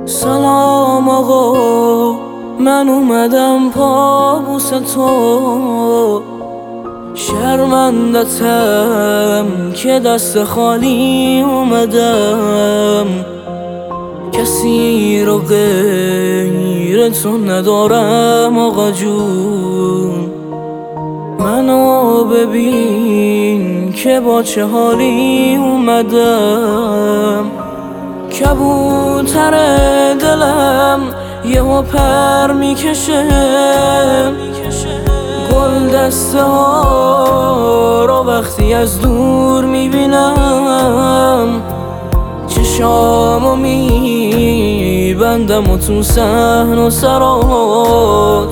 سلام آقا، من اومدم پابوس تو. شرمندتم که دست خالی اومدم، کسی رو غیر تو ندارم آقا جون. منو ببین که با چه حالی اومدم. کبوتر دلم یهو پر میکشه، گل دسته ها رو وقتی از دور میبینم. چشامو میبندم و تو صحن و سرات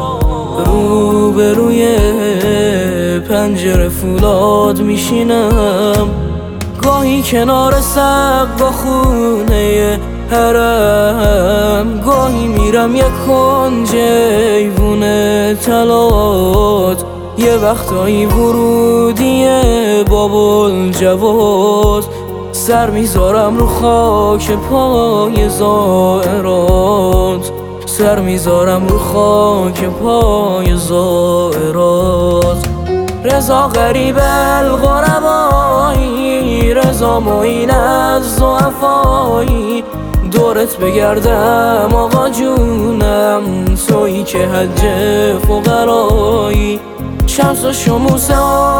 روبروی پنجره فولاد میشینم. گاهی کنار سقف با خونه حرم، گاهی میرم یک کنج ایوون تلات. یه وقتایی ورودی بابل جواد، سر میذارم رو خاک پای زائرات، سر میذارم رو خاک پای زائرات. رضا غریب الغربایی، رضا معین از ضعفایی. دورت بگردم آقا جونم، تویی که حج فقرایی. شمس و شموس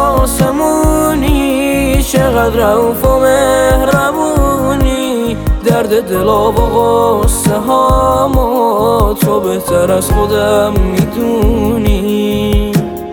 آسمونی، چقدر رؤوف و مهربونی. درد دلا و غصه هامو تو بهتر از خودم میدونی.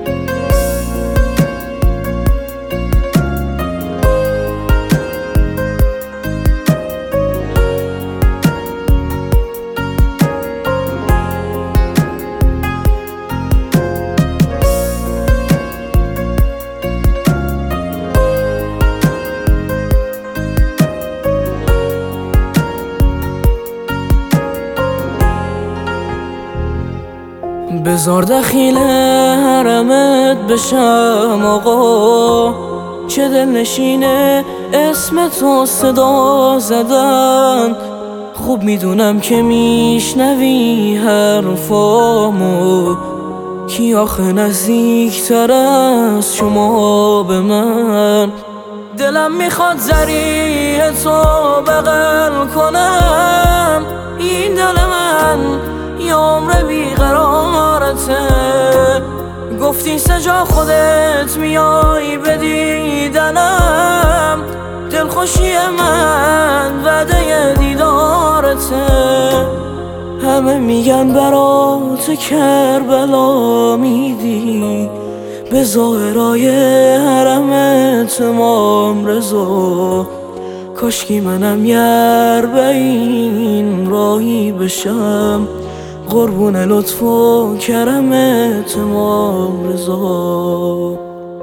بذار دخیل حرمت بشم آقا، چه دل نشینه اسم تو صدا زدن. خوب میدونم که میشنوی حرفامو، کی آخه نزدیکتر از شما به من. دلم میخواد ذریع تو بغل کنم، این دل من یه عمر بیقرارته. گفتی سجا خودت میای به دیدنم، دلخوشی من وعده دیدارته. همه میگن برات کربلا میدی، به ظاهرای حرمت امام رضا. کاشکی منم یار به این راهی بشم، قربون لطف و کرمت امام رضا.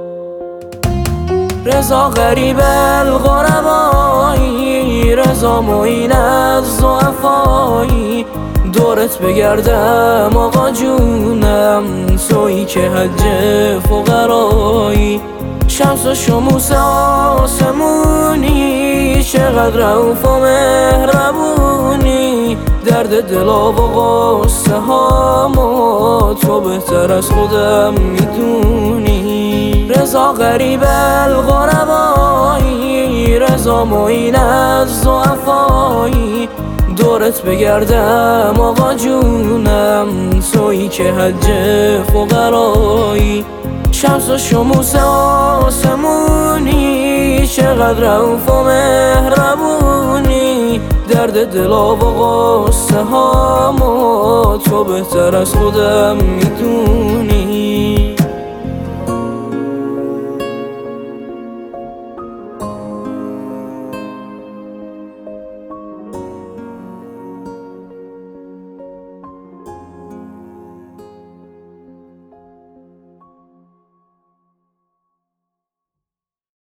رضا غریب الغربایی، رضا معین از ضعفایی. دورت بگردم آقا جونم، تویی که حج فقرایی. شمس و شموس آسمونی، چقدر رؤوف و مهربونی. درد دلا و غصه هامو تو بهتر از خودم میدونی. رضا غریب الغربایی، رضا معین از ضعفایی. دورت بگردم آقا جونم، تویی که حج فقرایی. شمس و شموس آسمونی، چقدر رؤوف و مهربونی. درد دلا و غصه هامو تو بهتر از خودم میدونی.